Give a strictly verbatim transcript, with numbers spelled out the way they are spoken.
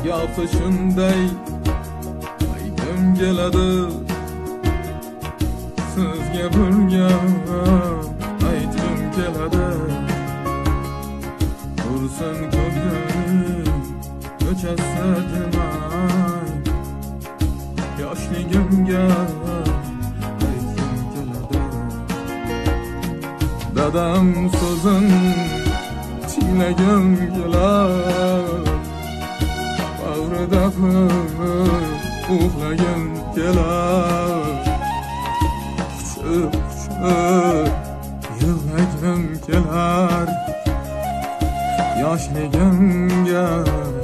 yoqsa shunday aytgim keladi, sizga bir gap aytgim keladi. Tursin ko'zlaring ko'chasi demay, yoshligimga aytgim keladi. Dadam so'zin tinglagim kelar, bag'rida uxlagim kelar. Quchib yig'lagim kelar, yoshligimga